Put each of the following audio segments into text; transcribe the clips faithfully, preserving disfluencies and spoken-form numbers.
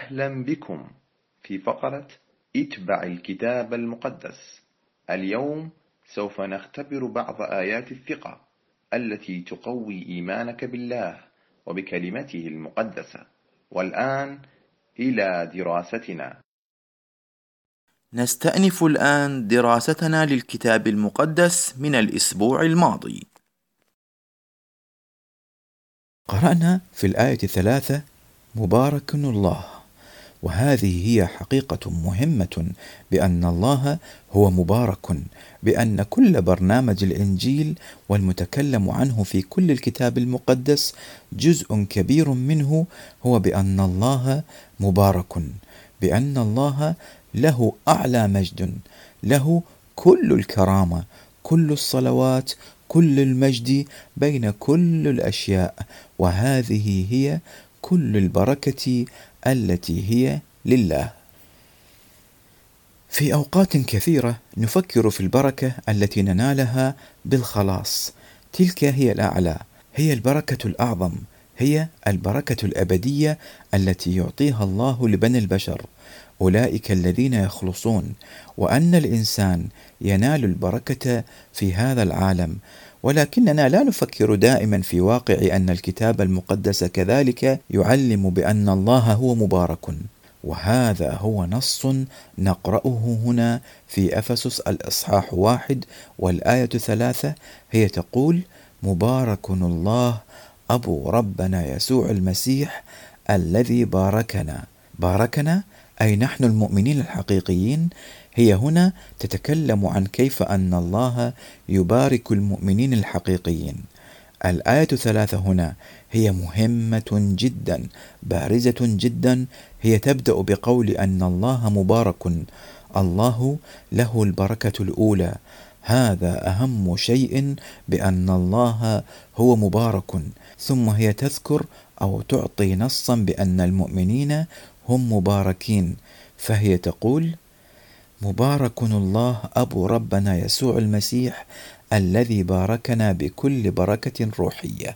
أهلا بكم في فقرة اتبع الكتاب المقدس. اليوم سوف نختبر بعض آيات الثقة التي تقوي إيمانك بالله وبكلمته المقدسة. والآن إلى دراستنا. نستأنف الآن دراستنا للكتاب المقدس من الأسبوع الماضي. قرأنا في الآية الثلاثة مبارك الله، وهذه هي حقيقة مهمة بأن الله هو مبارك، بأن كل برنامج الإنجيل والمتكلم عنه في كل الكتاب المقدس جزء كبير منه هو بأن الله مبارك، بأن الله له أعلى مجد، له كل الكرامة، كل الصلوات، كل المجد بين كل الأشياء، وهذه هي كل البركة التي هي لله. في أوقات كثيرة نفكر في البركة التي ننالها بالخلاص، تلك هي الأعلى، هي البركة الأعظم، هي البركة الأبدية التي يعطيها الله لبني البشر، أولئك الذين يخلصون، وأن الإنسان ينال البركة في هذا العالم. ولكننا لا نفكر دائما في واقع أن الكتاب المقدس كذلك يعلم بأن الله هو مبارك، وهذا هو نص نقرأه هنا في أفسس الإصحاح واحد والآية ثلاثة، هي تقول: مبارك الله أبو ربنا يسوع المسيح الذي باركنا. باركنا أي نحن المؤمنين الحقيقيين. هي هنا تتكلم عن كيف أن الله يبارك المؤمنين الحقيقيين. الآية ثلاثة هنا هي مهمة جدا، بارزة جدا. هي تبدأ بقول أن الله مبارك، الله له البركة الأولى. هذا أهم شيء، بأن الله هو مبارك. ثم هي تذكر أو تعطي نصا بأن المؤمنين هم مباركين، فهي تقول: مبارك الله أبو ربنا يسوع المسيح الذي باركنا بكل بركة روحية.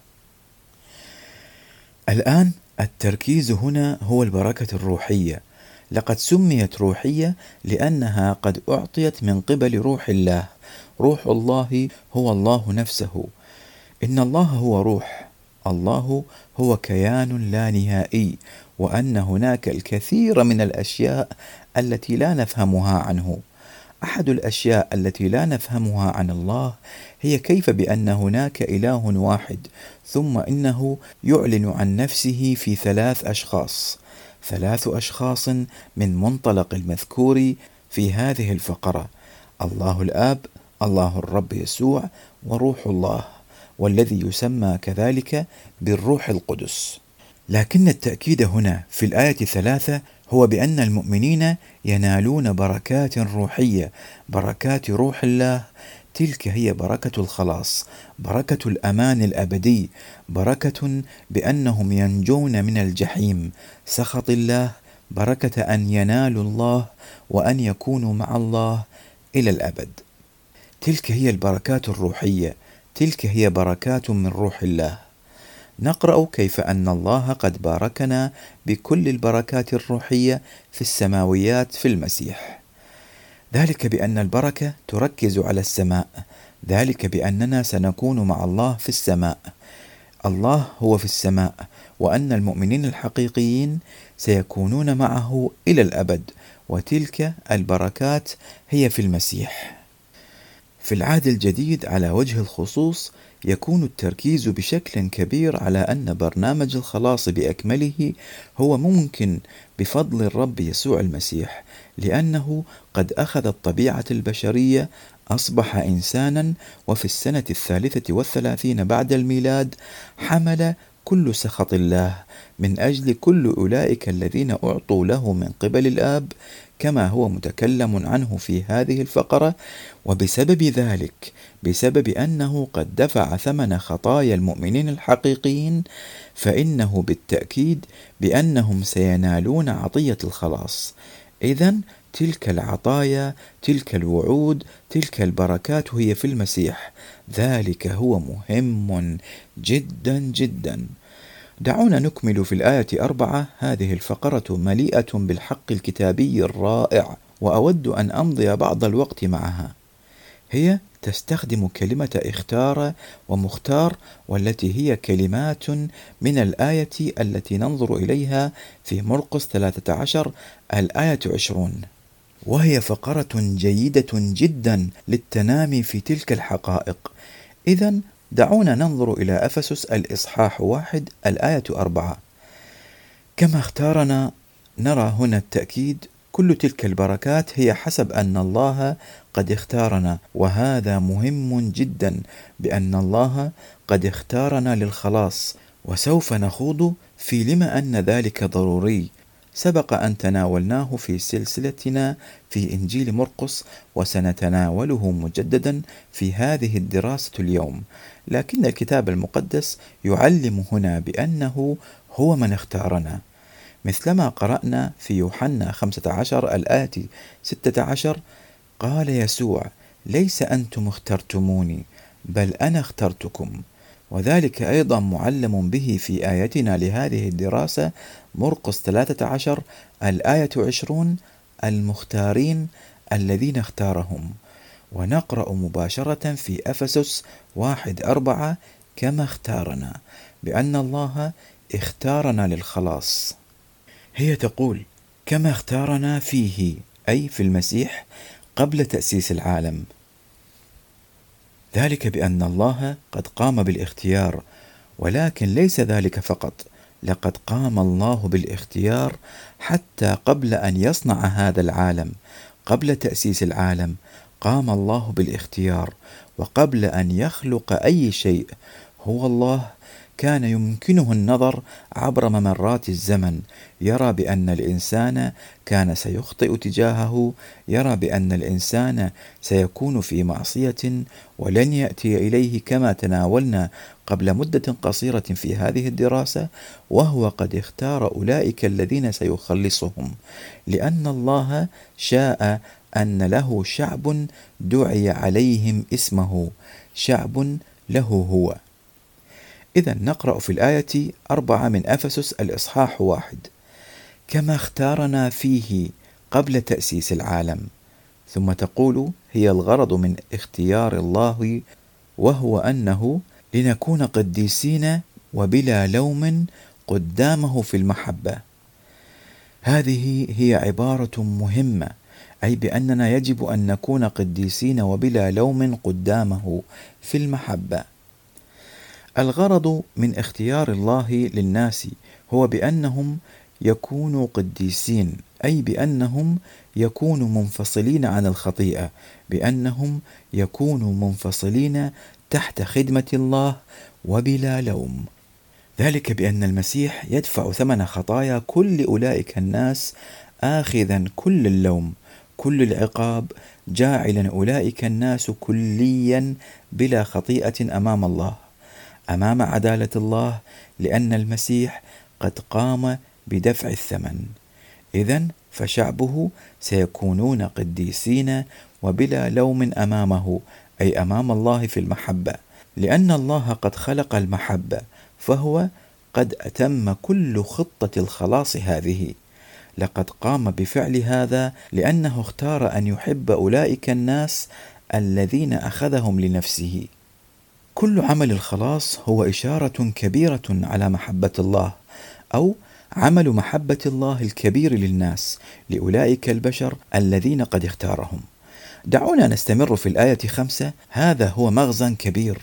الآن التركيز هنا هو البركة الروحية. لقد سميت روحية لأنها قد أعطيت من قبل روح الله. روح الله هو الله نفسه. إن الله هو روح، الله هو كيان لا نهائي، وأن هناك الكثير من الأشياء التي لا نفهمها عنه. أحد الأشياء التي لا نفهمها عن الله هي كيف بأن هناك إله واحد، ثم إنه يعلن عن نفسه في ثلاث أشخاص، ثلاث أشخاص من منطلق المذكور في هذه الفقرة: الله الآب، الله الرب يسوع، وروح الله، والذي يسمى كذلك بالروح القدس. لكن التأكيد هنا في الآية الثلاثة هو بأن المؤمنين ينالون بركات روحية، بركات روح الله. تلك هي بركة الخلاص، بركة الأمان الأبدي، بركة بأنهم ينجون من الجحيم، سخط الله، بركة أن ينالوا الله وأن يكونوا مع الله إلى الأبد. تلك هي البركات الروحية، تلك هي بركات من روح الله. نقرأ كيف أن الله قد باركنا بكل البركات الروحية في السماويات في المسيح. ذلك بأن البركة تركز على السماء، ذلك بأننا سنكون مع الله في السماء. الله هو في السماء، وأن المؤمنين الحقيقيين سيكونون معه إلى الأبد، وتلك البركات هي في المسيح. في العهد الجديد على وجه الخصوص يكون التركيز بشكل كبير على أن برنامج الخلاص بأكمله هو ممكن بفضل الرب يسوع المسيح، لأنه قد أخذ الطبيعة البشرية، أصبح إنسانا، وفي السنة الثالثة والثلاثين بعد الميلاد حمل كل سخط الله من أجل كل أولئك الذين أعطوا له من قبل الآب، كما هو متكلم عنه في هذه الفقرة. وبسبب ذلك، بسبب أنه قد دفع ثمن خطايا المؤمنين الحقيقيين، فإنه بالتأكيد بأنهم سينالون عطية الخلاص. إذن تلك العطايا، تلك الوعود، تلك البركات هي في المسيح. ذلك هو مهم جدا جدا. دعونا نكمل في الآية أربعة. هذه الفقرة مليئة بالحق الكتابي الرائع، وأود أن أمضي بعض الوقت معها. هي تستخدم كلمة اختار ومختار، والتي هي كلمات من الآية التي ننظر إليها في مرقس ثلاثة عشر الآية عشرون، وهي فقرة جيدة جدا للتنامي في تلك الحقائق. إذن دعونا ننظر إلى أفسس الإصحاح واحد الآية أربعة. كما اختارنا، نرى هنا التأكيد: كل تلك البركات هي حسب أن الله قد اختارنا. وهذا مهم جدا، بأن الله قد اختارنا للخلاص، وسوف نخوض في لما أن ذلك ضروري. سبق أن تناولناه في سلسلتنا في إنجيل مرقس، وسنتناوله مجددا في هذه الدراسة اليوم. لكن الكتاب المقدس يعلم هنا بأنه هو من اختارنا، مثلما قرأنا في يوحنا خمسة عشر الآية ستة عشر: قال يسوع: ليس أنتم اخترتموني، بل أنا اخترتكم. وذلك أيضا معلم به في آيتنا لهذه الدراسة، مرقس ثلاثة عشر الآية عشرون: المختارين الذين اختارهم. ونقرأ مباشرة في أفسس واحد أربعة: كما اختارنا، بأن الله اختارنا للخلاص. هي تقول: كما اختارنا فيه، أي في المسيح، قبل تأسيس العالم. ذلك بأن الله قد قام بالاختيار، ولكن ليس ذلك فقط، لقد قام الله بالاختيار حتى قبل أن يصنع هذا العالم. قبل تأسيس العالم قام الله بالاختيار، وقبل أن يخلق أي شيء هو الله كان يمكنه النظر عبر ممرات الزمن، يرى بأن الإنسان كان سيخطئ تجاهه، يرى بأن الإنسان سيكون في معصية ولن يأتي إليه، كما تناولنا قبل مدة قصيرة في هذه الدراسة، وهو قد اختار أولئك الذين سيخلصهم، لأن الله شاء أن له شعب دعي عليهم اسمه، شعب له هو. إذن نقرأ في الآية أربعة من أفسس الإصحاح واحد: كما اختارنا فيه قبل تأسيس العالم. ثم تقول: هي الغرض من اختيار الله، وهو أنه لنكون قديسين وبلا لوم قدامه في المحبة. هذه هي عبارة مهمة، أي بأننا يجب أن نكون قديسين وبلا لوم قدامه في المحبة. الغرض من اختيار الله للناس هو بأنهم يكونوا قديسين، أي بأنهم يكونوا منفصلين عن الخطيئة، بأنهم يكونوا منفصلين تحت خدمة الله وبلا لوم. ذلك بأن المسيح يدفع ثمن خطايا كل أولئك الناس، آخذا كل اللوم، كل العقاب، جاعلا أولئك الناس كليا بلا خطيئة أمام الله، أمام عدالة الله، لأن المسيح قد قام بدفع الثمن. إذن فشعبه سيكونون قديسين وبلا لوم أمامه، أي أمام الله في المحبة، لأن الله قد خلق المحبة، فهو قد أتم كل خطة الخلاص هذه. لقد قام بفعل هذا لأنه اختار أن يحب أولئك الناس الذين أخذهم لنفسه. كل عمل الخلاص هو إشارة كبيرة على محبة الله، أو عمل محبة الله الكبير للناس، لأولئك البشر الذين قد اختارهم. دعونا نستمر في الآية خمسة. هذا هو مغزى كبير: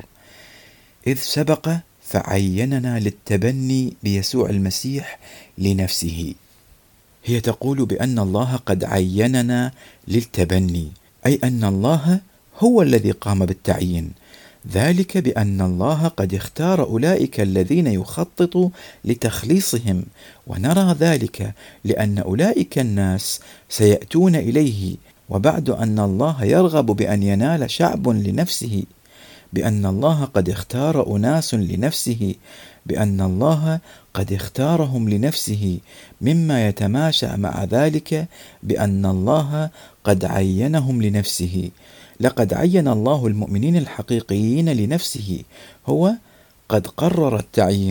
إذ سبق فعيننا للتبني بيسوع المسيح لنفسه. هي تقول بأن الله قد عيننا للتبني، أي أن الله هو الذي قام بالتعيين. ذلك بأن الله قد اختار أولئك الذين يخطط لتخليصهم، ونرى ذلك لأن أولئك الناس سيأتون إليه، وبعد أن الله يرغب بأن ينال شعب لنفسه، بأن الله قد اختار أناس لنفسه، بأن الله قد اختارهم لنفسه، مما يتماشى مع ذلك بأن الله قد عينهم لنفسه. لقد عين الله المؤمنين الحقيقيين لنفسه، هو قد قرر التعيين،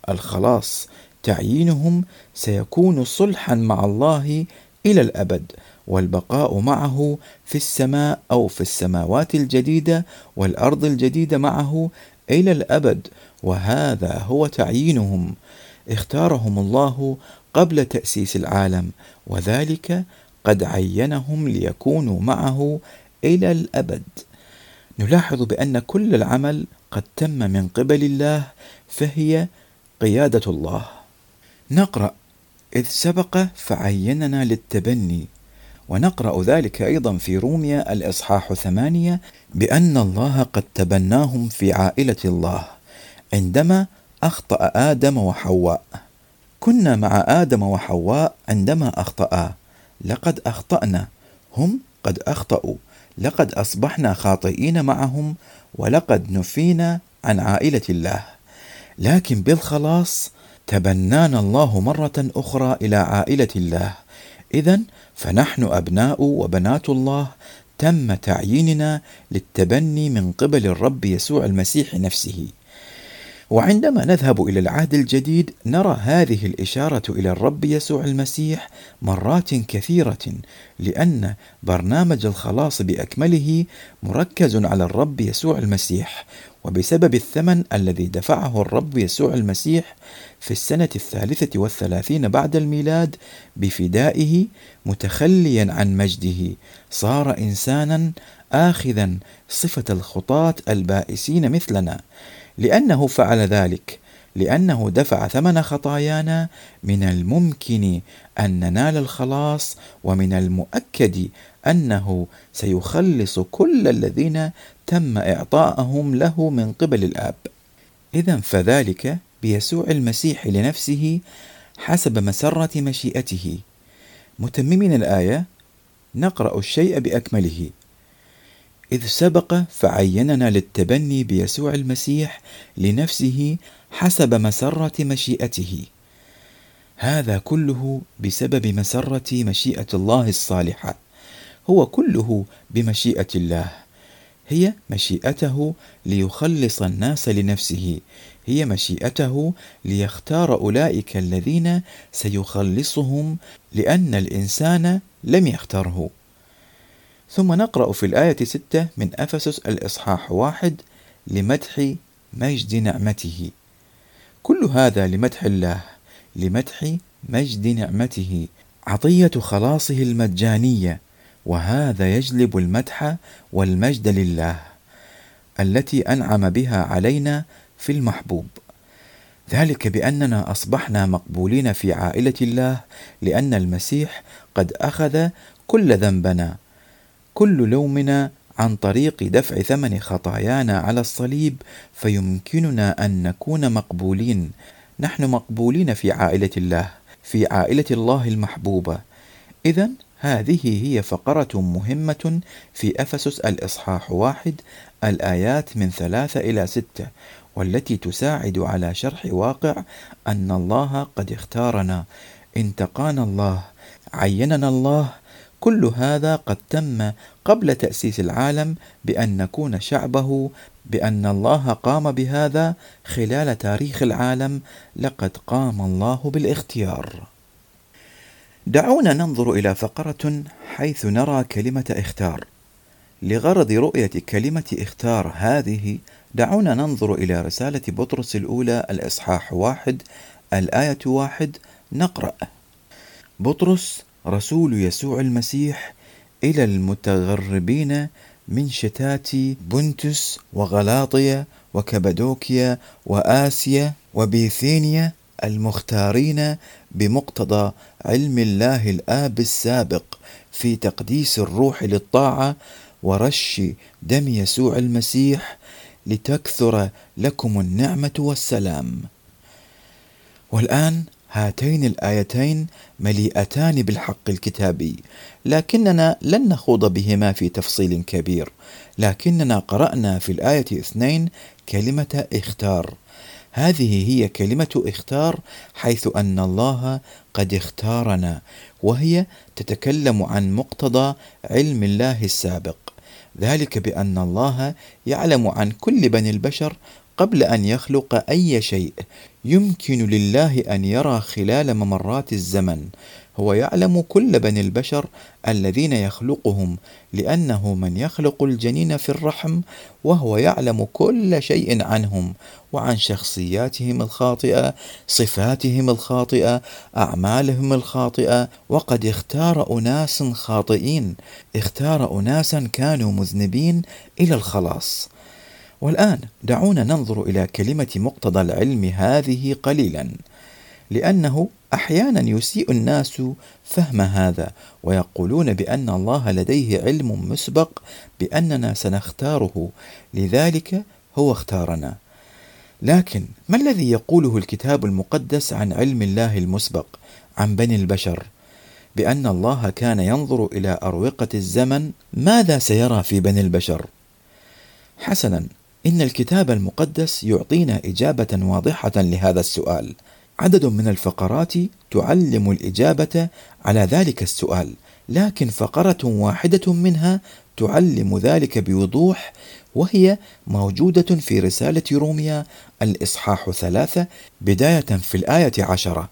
الخلاص تعيينهم سيكون صلحا مع الله إلى الأبد، والبقاء معه في السماء أو في السماوات الجديدة والأرض الجديدة معه إلى الأبد، وهذا هو تعيينهم. اختارهم الله قبل تأسيس العالم، وذلك قد عينهم ليكونوا معه إلى الأبد. نلاحظ بأن كل العمل قد تم من قبل الله، فهي قيادة الله. نقرأ: إذ سبق فعيننا للتبني، ونقرأ ذلك أيضا في روميا الإصحاح ثمانية بأن الله قد تبناهم في عائلة الله عندما أخطأ آدم وحواء. كنا مع آدم وحواء عندما أخطأ، لقد أخطأنا، هم قد أخطأوا، لقد أصبحنا خاطئين معهم، ولقد نفينا عن عائلة الله. لكن بالخلاص تبنانا الله مرة أخرى إلى عائلة الله. إذن فنحن أبناء وبنات الله، تم تعييننا للتبني من قبل الرب يسوع المسيح نفسه. وعندما نذهب إلى العهد الجديد نرى هذه الإشارة إلى الرب يسوع المسيح مرات كثيرة، لأن برنامج الخلاص بأكمله مركز على الرب يسوع المسيح، وبسبب الثمن الذي دفعه الرب يسوع المسيح في السنة الثالثة والثلاثين بعد الميلاد بفدائه، متخليا عن مجده صار إنسانا آخذا صفة الخطاة البائسين مثلنا. لأنه فعل ذلك، لأنه دفع ثمن خطايانا، من الممكن أن ننال الخلاص، ومن المؤكد أنه سيخلص كل الذين تم إعطاءهم له من قبل الآب. إذن فذلك بيسوع المسيح لنفسه حسب مسرة مشيئته. متممين الآية نقرأ الشيء بأكمله: إذ سبق فعيننا للتبني بيسوع المسيح لنفسه حسب مسرة مشيئته. هذا كله بسبب مسرة مشيئة الله الصالحة، هو كله بمشيئة الله. هي مشيئته ليخلص الناس لنفسه، هي مشيئته ليختار أولئك الذين سيخلصهم، لأن الإنسان لم يختاره. ثم نقرأ في الآية ستة من أفسس الإصحاح واحد: لمدح مجد نعمته. كل هذا لمدح الله، لمدح مجد نعمته، عطية خلاصه المجانية، وهذا يجلب المدح والمجد لله التي أنعم بها علينا في المحبوب. ذلك بأننا أصبحنا مقبولين في عائلة الله، لأن المسيح قد أخذ كل ذنبنا، كل لومنا، عن طريق دفع ثمن خطايانا على الصليب، فيمكننا أن نكون مقبولين. نحن مقبولين في عائلة الله، في عائلة الله المحبوبة. إذن هذه هي فقرة مهمة في أفسس الإصحاح واحد، الآيات من ثلاثة إلى ستة، والتي تساعد على شرح واقع أن الله قد اختارنا، انتقانا الله، عيننا الله. كل هذا قد تم قبل تأسيس العالم بأن نكون شعبه، بأن الله قام بهذا خلال تاريخ العالم. لقد قام الله بالاختيار. دعونا ننظر إلى فقرة حيث نرى كلمة اختار. لغرض رؤية كلمة اختار هذه، دعونا ننظر إلى رسالة بطرس الأولى الإصحاح واحد الآية واحد. نقرأ: بطرس رسول يسوع المسيح إلى المتغربين من شتات بنتس وغلاطية وكبدوكيا وآسيا وبيثينيا، المختارين بمقتضى علم الله الآب السابق في تقديس الروح للطاعة ورش دم يسوع المسيح، لتكثر لكم النعمة والسلام. والآن هاتين الآيتين مليئتان بالحق الكتابي، لكننا لن نخوض بهما في تفصيل كبير، لكننا قرأنا في الآية اثنين كلمة اختار. هذه هي كلمة اختار، حيث أن الله قد اختارنا، وهي تتكلم عن مقتضى علم الله السابق، ذلك بأن الله يعلم عن كل بني البشر قبل أن يخلق أي شيء. يمكن لله أن يرى خلال ممرات الزمن. هو يعلم كل بني البشر الذين يخلقهم، لأنه من يخلق الجنين في الرحم، وهو يعلم كل شيء عنهم وعن شخصياتهم الخاطئة، صفاتهم الخاطئة، أعمالهم الخاطئة. وقد اختار أناس خاطئين، اختار أناسا كانوا مذنبين إلى الخلاص. والآن دعونا ننظر إلى كلمة مقتضى العلم هذه قليلا، لأنه أحيانا يسيء الناس فهم هذا، ويقولون بأن الله لديه علم مسبق بأننا سنختاره، لذلك هو اختارنا. لكن ما الذي يقوله الكتاب المقدس عن علم الله المسبق عن بني البشر؟ بأن الله كان ينظر إلى أروقة الزمن. ماذا سيرى في بني البشر؟ حسنا، إن الكتاب المقدس يعطينا إجابة واضحة لهذا السؤال. عدد من الفقرات تعلم الإجابة على ذلك السؤال، لكن فقرة واحدة منها تعلم ذلك بوضوح، وهي موجودة في رسالة روميا الإصحاح ثلاثة بداية في الآية عشرة.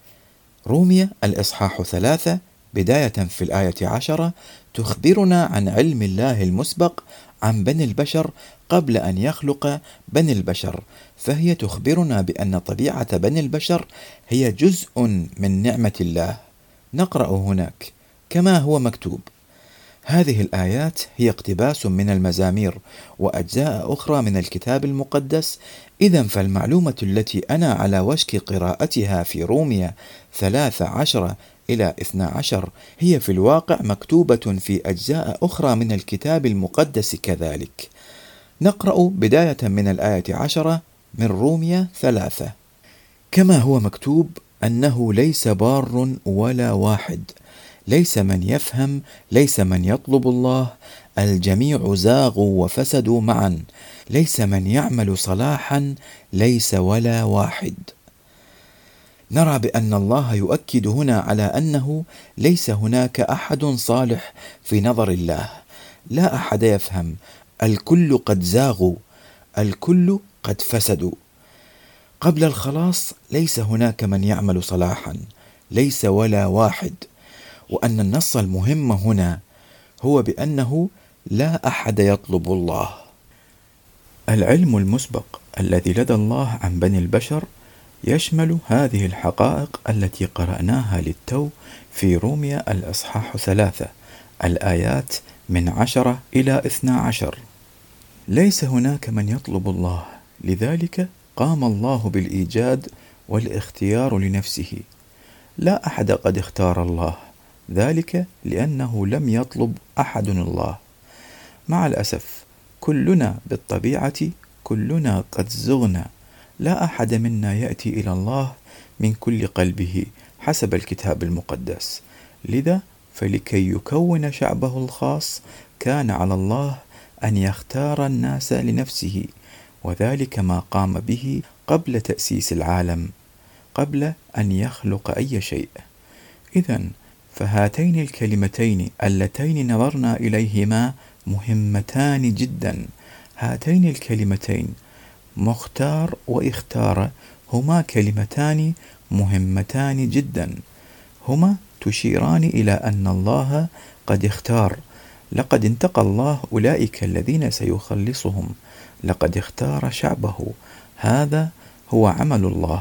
روميا الإصحاح ثلاثة بداية في الآية عشرة تخبرنا عن علم الله المسبق عن بني البشر قبل أن يخلق بني البشر، فهي تخبرنا بأن طبيعة بني البشر هي جزء من نعمة الله. نقرأ هناك كما هو مكتوب. هذه الآيات هي اقتباس من المزامير وأجزاء أخرى من الكتاب المقدس. إذن فالمعلومة التي أنا على وشك قراءتها في روميا ثلاثة عشر إلى اثنى عشر هي في الواقع مكتوبة في أجزاء أخرى من الكتاب المقدس كذلك. نقرأ بداية من الآية عشرة من روميا ثلاثة. كما هو مكتوب: أنه ليس بار ولا واحد، ليس من يفهم، ليس من يطلب الله، الجميع زاغوا وفسدوا معا، ليس من يعمل صلاحا، ليس ولا واحد. نرى بأن الله يؤكد هنا على أنه ليس هناك أحد صالح في نظر الله، لا أحد يفهم، الكل قد زاغوا، الكل قد فسدوا. قبل الخلاص ليس هناك من يعمل صلاحا، ليس ولا واحد. وأن النص المهم هنا هو بأنه لا أحد يطلب الله. العلم المسبق الذي لدى الله عن بني البشر يشمل هذه الحقائق التي قرأناها للتو في روميا الإصحاح ثلاثة الآيات من عشرة إلى اثنى عشر. ليس هناك من يطلب الله، لذلك قام الله بالإيجاد والاختيار لنفسه. لا أحد قد اختار الله، ذلك لأنه لم يطلب أحد الله. مع الأسف كلنا بالطبيعة كلنا قد زغنا، لا أحد منا يأتي إلى الله من كل قلبه حسب الكتاب المقدس. لذا فلكي يكون شعبه الخاص كان على الله أن يختار الناس لنفسه، وذلك ما قام به قبل تأسيس العالم، قبل أن يخلق أي شيء. إذن فهاتين الكلمتين اللتين نظرنا إليهما مهمتان جدا. هاتين الكلمتين مختار واختار هما كلمتان مهمتان جدا، هما تشيران إلى أن الله قد اختار. لقد انتقى الله أولئك الذين سيخلصهم، لقد اختار شعبه، هذا هو عمل الله.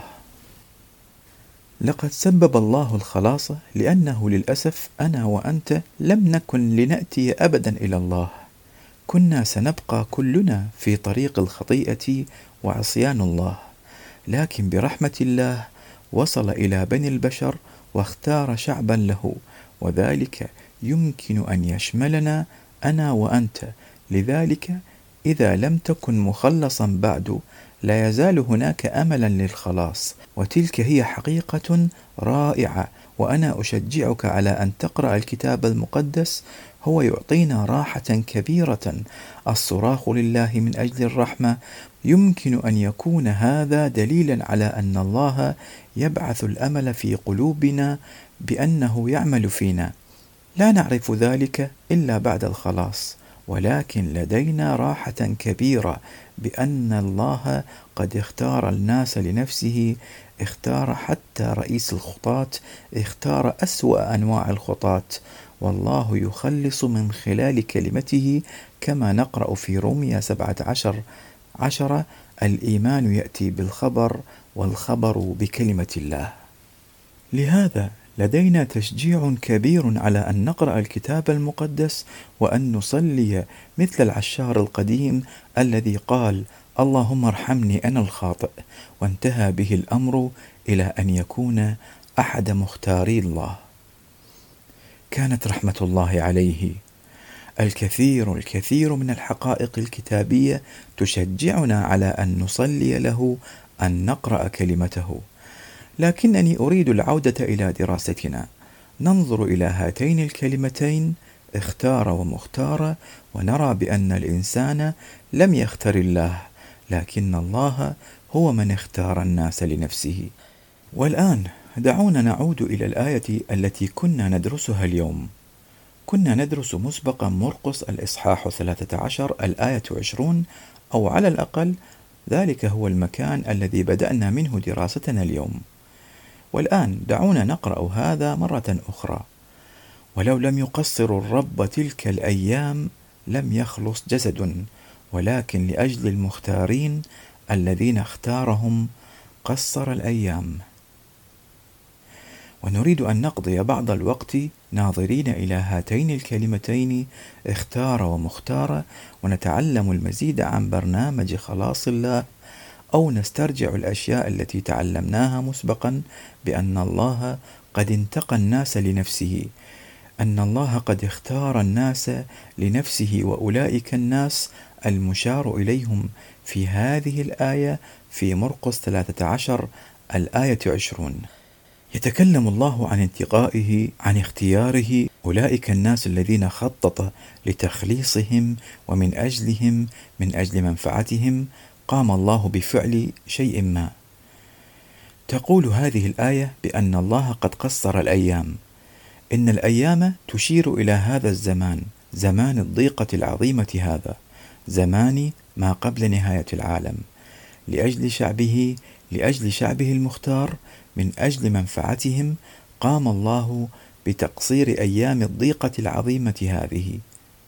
لقد سبب الله الخلاص، لأنه للأسف أنا وأنت لم نكن لنأتي أبدا إلى الله، كنا سنبقى كلنا في طريق الخطيئة وعصيان الله، لكن برحمة الله وصل إلى بني البشر واختار شعبا له، وذلك يمكن أن يشملنا أنا وأنت. لذلك إذا لم تكن مخلصا بعد لا يزال هناك أملا للخلاص، وتلك هي حقيقة رائعة. وأنا أشجعك على أن تقرأ الكتاب المقدس، هو يعطينا راحة كبيرة. الصراخ لله من أجل الرحمة يمكن أن يكون هذا دليلا على أن الله يبعث الأمل في قلوبنا بأنه يعمل فينا. لا نعرف ذلك إلا بعد الخلاص، ولكن لدينا راحة كبيرة بأن الله قد اختار الناس لنفسه، اختار حتى رئيس الخطاة، اختار أسوأ أنواع الخطاة، والله يخلص من خلال كلمته، كما نقرأ في رومية سبعة عشر عشرة: الإيمان يأتي بالخبر، والخبر بكلمة الله. لهذا لدينا تشجيع كبير على أن نقرأ الكتاب المقدس وأن نصلي مثل العشار القديم الذي قال: اللهم ارحمني أنا الخاطئ، وانتهى به الأمر إلى أن يكون أحد مختاري الله. كانت رحمة الله عليه. الكثير الكثير من الحقائق الكتابية تشجعنا على أن نصلي له، أن نقرأ كلمته. لكنني أريد العودة إلى دراستنا. ننظر إلى هاتين الكلمتين اختار ومختار، ونرى بأن الإنسان لم يختر الله، لكن الله هو من اختار الناس لنفسه. والآن دعونا نعود إلى الآية التي كنا ندرسها اليوم. كنا ندرس مسبقا مرقس الإصحاح ثلاثة عشر الآية عشرون، أو على الأقل ذلك هو المكان الذي بدأنا منه دراستنا اليوم. والآن دعونا نقرأ هذا مرة أخرى. ولو لم يقصر الرب تلك الأيام لم يخلص جسد، ولكن لأجل المختارين الذين اختارهم قصر الأيام. ونريد أن نقضي بعض الوقت ناظرين إلى هاتين الكلمتين اختار ومختار، ونتعلم المزيد عن برنامج خلاص الله، أو نسترجع الأشياء التي تعلمناها مسبقا بأن الله قد انتقى الناس لنفسه، أن الله قد اختار الناس لنفسه، وأولئك الناس المشار إليهم في هذه الآية في مرقس ثلاثة عشر الآية عشرون. يتكلم الله عن انتقائه، عن اختياره أولئك الناس الذين خطط لتخليصهم، ومن أجلهم، من أجل منفعتهم قام الله بفعل شيء ما. تقول هذه الآية بأن الله قد قصر الأيام. إن الأيام تشير إلى هذا الزمان، زمان الضيقة العظيمة، هذا زمان ما قبل نهاية العالم، لأجل شعبه، لأجل شعبه المختار، من أجل منفعتهم قام الله بتقصير أيام الضيقة العظيمة هذه.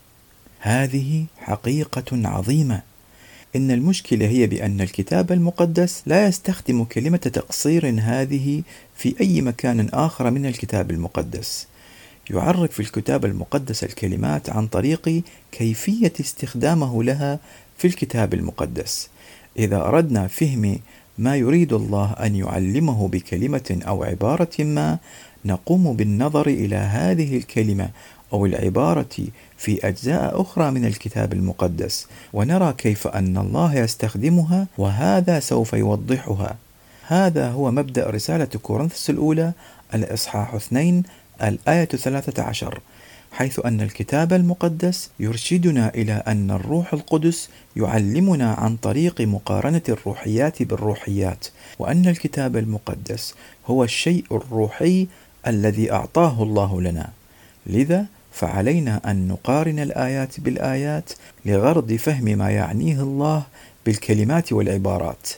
هذه حقيقة عظيمة. إن المشكلة هي بأن الكتاب المقدس لا يستخدم كلمة تقصير هذه في أي مكان آخر من الكتاب المقدس. يعرف في الكتاب المقدس الكلمات عن طريق كيفية استخدامه لها في الكتاب المقدس. إذا أردنا فهم ما يريد الله أن يعلمه بكلمة أو عبارة ما، نقوم بالنظر إلى هذه الكلمة أو العبارة في أجزاء أخرى من الكتاب المقدس، ونرى كيف أن الله يستخدمها، وهذا سوف يوضحها. هذا هو مبدأ رسالة كورنثوس الأولى الإصحاح اثنين الآية ثلاثة عشر، حيث أن الكتاب المقدس يرشدنا إلى أن الروح القدس يعلمنا عن طريق مقارنة الروحيات بالروحيات، وأن الكتاب المقدس هو الشيء الروحي الذي أعطاه الله لنا. لذا فعلينا أن نقارن الآيات بالآيات لغرض فهم ما يعنيه الله بالكلمات والعبارات.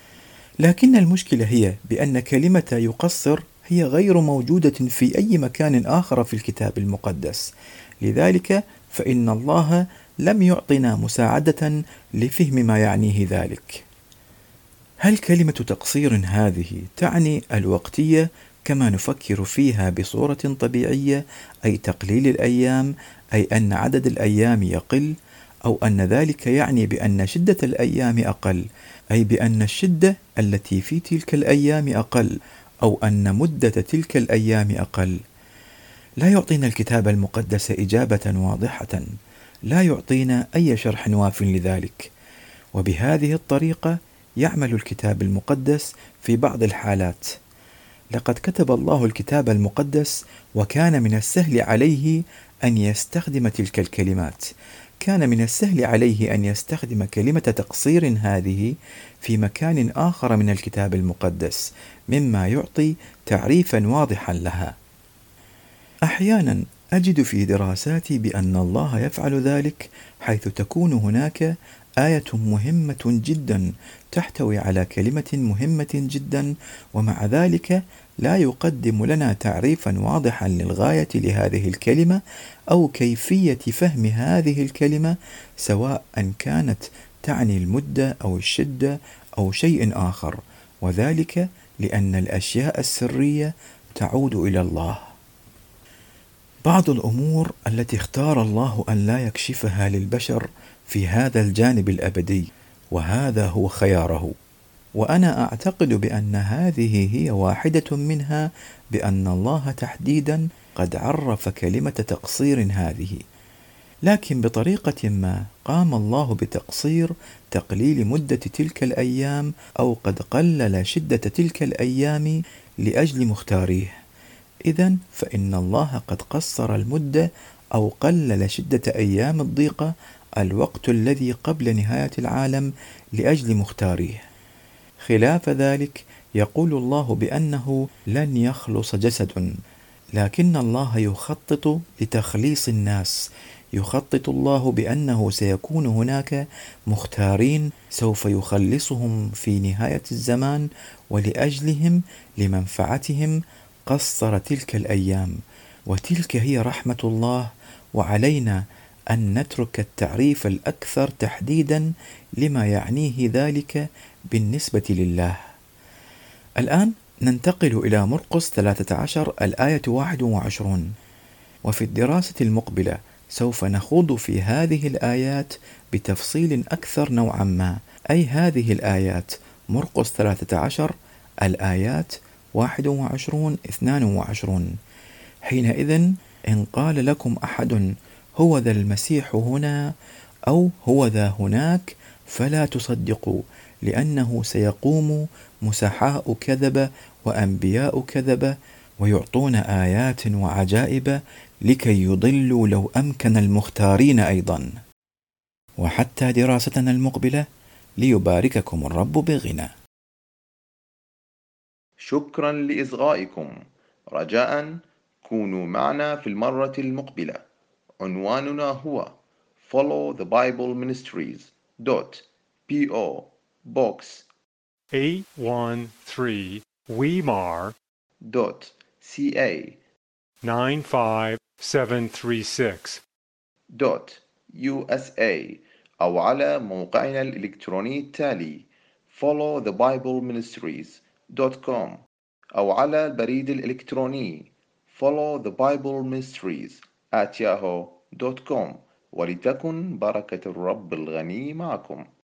لكن المشكلة هي بأن كلمة يقصر هي غير موجودة في أي مكان آخر في الكتاب المقدس. لذلك فإن الله لم يعطنا مساعدة لفهم ما يعنيه ذلك. هل كلمة تقصير هذه تعني الوقتية كما نفكر فيها بصورة طبيعية، أي تقليل الأيام، أي أن عدد الأيام يقل، أو أن ذلك يعني بأن شدة الأيام أقل، أي بأن الشدة التي في تلك الأيام أقل، أو أن مدة تلك الأيام أقل؟ لا يعطينا الكتاب المقدس إجابة واضحة، لا يعطينا أي شرح واف لذلك. وبهذه الطريقة يعمل الكتاب المقدس في بعض الحالات. لقد كتب الله الكتاب المقدس، وكان من السهل عليه أن يستخدم تلك الكلمات. كان من السهل عليه أن يستخدم كلمة تقصير هذه في مكان آخر من الكتاب المقدس، مما يعطي تعريفا واضحا لها. أحيانا أجد في دراساتي بأن الله يفعل ذلك حيث تكون هناك آية مهمة جدا تحتوي على كلمة مهمة جدا، ومع ذلك لا يقدم لنا تعريفا واضحا للغاية لهذه الكلمة أو كيفية فهم هذه الكلمة، سواء أن كانت تعني المدة أو الشدة أو شيء آخر، وذلك لأن الأشياء السرية تعود إلى الله. بعض الأمور التي اختار الله أن لا يكشفها للبشر في هذا الجانب الأبدي، وهذا هو خياره، وأنا أعتقد بأن هذه هي واحدة منها، بأن الله تحديدا قد عرف كلمة تقصير هذه، لكن بطريقة ما قام الله بتقصير تقليل مدة تلك الأيام، أو قد قلل شدة تلك الأيام لأجل مختاريه. إذن فإن الله قد قصر المدة أو قلل شدة أيام الضيقة، الوقت الذي قبل نهاية العالم، لأجل مختاريه. خلاف ذلك يقول الله بأنه لن يخلص جسد، لكن الله يخطط لتخليص الناس. يخطط الله بأنه سيكون هناك مختارين سوف يخلصهم في نهاية الزمان، ولأجلهم لمنفعتهم قصر تلك الأيام، وتلك هي رحمة الله، وعلينا أن نترك التعريف الأكثر تحديدا لما يعنيه ذلك بالنسبة لله. الآن ننتقل إلى مرقس ثلاثة عشر الآية واحد وعشرون، وفي الدراسة المقبلة سوف نخوض في هذه الآيات بتفصيل أكثر نوعا ما، أي هذه الآيات مرقس ثلاثة عشر الآيات واحد وعشرون اثنان وعشرون. حينئذ إن قال لكم أحد هو ذا المسيح هنا أو هو ذا هناك فلا تصدقوا، لأنه سيقوم مسحاء كذبة وأنبياء كذبة ويعطون آيات وعجائب لكي يضلوا لو أمكن المختارين أيضا. وحتى دراستنا المقبلة ليبارككم الرب بغنى. شكرا لإصغائكم. رجاء كونوا معنا في المرة المقبلة. عنواننا هو Follow the Bible Ministries dot P O Box eight one three Weimar dot C A nine five seven three six dot U S A، أو على موقعنا الإلكتروني التالي follow the bible ministries dot com، أو على البريد الإلكتروني follow the bible ministries at yahoo dot com. ولتكن بركة الرب الغني معكم.